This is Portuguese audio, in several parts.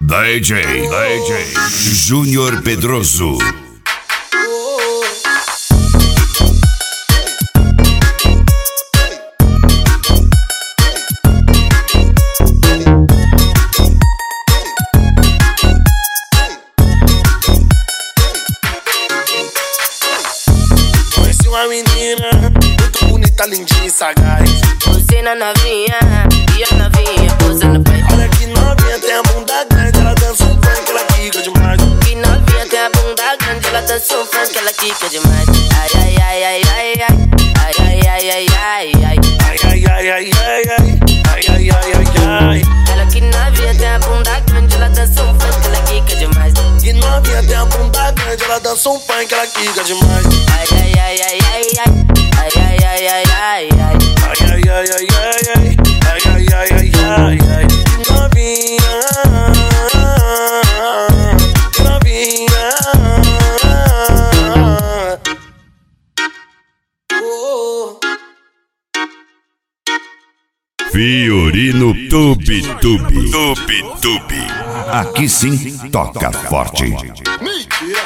DJ Júnior Pedroso. Conheci uma menina muito bonita, lindinha e sagaz. Você na novinha e a novinha posando pra. Olha que novinha, tem a bunda grande, ela dança um funk, ela quica demais. Que novinha tem a bunda grande, ela dança um funk, ela quica demais. Ai, ai, ai, ai, ai, ai. Ai, ai, ai, ai, ai, ai. Ai, ai, ai, ai, ai, ai. Ai, ai, ai, ai, ai. Ela que novinha tem a bunda grande, ela dança um funk, ela quica demais. Que novinha, tem a bunda grande, ela dança um funk, ela quica demais. Ai, ai, ai, ai, ai, ai. Ai, ai, ai, ai, ai, ai. Ai, ai, ai, ai, ai, ai. Ai, ai, ai, ai, ai, ai. Que novinha, que novinha. Oh. Fiorino Tube. Aqui sim toca forte. Mentira.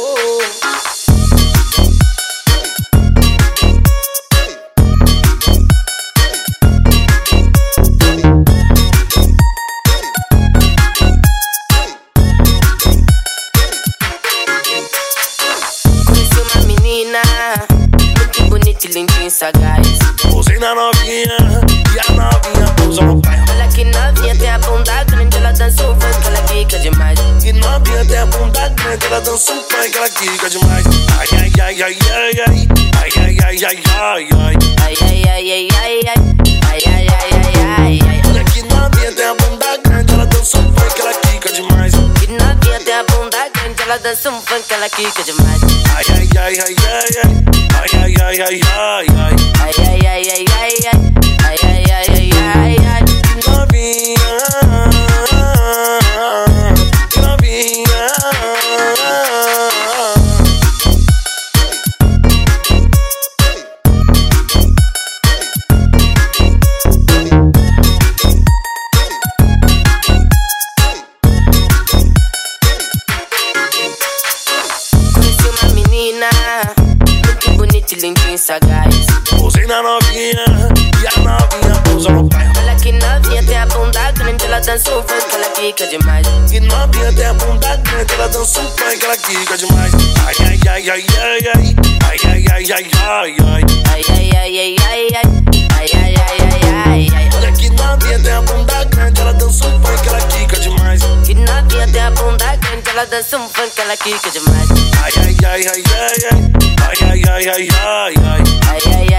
Conheci uma menina muito bonita e lindinha e sagaz. Posei na novinha e a novinha pousa no pé. Olha que novinha tem a bunda grande, ela dança um funk, ela quica demais. Que novinha, tem a bunda grande, ela dança um funk, ela quica demais. Ai, ai, ai, ai, ai, ai. Ai, ai, ai, ai, ai, ai. Ai, ai, ai, ai, ai, ai. Ai, ai, ai, ai, ai, ai. Olha que novinha, tem a bunda grande, ela dança um funk, ela quica demais. Que novinha tem a bunda grande, ela dança um funk, ela quica demais. Ai, ai, ai, ai, ai, ai. Ai, ai, ai, ai, ai, ai. Ai, ai, ai, ai, ai, ai. Ai, ai, ai, ai, ai, ai. Que novinha, que novinha. Conheci uma menina muito bonita e lindinha e sagaz. Posei na novinha e a novinha pousa no pé. Olha que novinha tem a bunda grande, ela dança um funk, ela quica demais. Que novinha, tem a bunda grande, ela dança um funk, ela quica demais. Ai, ai, ai, ai, ai, ai. Ai, ai, ai, ai, ai, ai. Ai, ai, ai, ai, ai, ai. Ai, ai, ai, ai, ai, ai. Olha que novinha, tem a bunda grande, ela dança um funk, ela quica demais. Que novinha tem a bunda grande, ela dança um funk, ela quica demais. Ai, ai, ai, ai, ai, ai. Ai, ai, ai, ai, ai, ai. Ai, ai,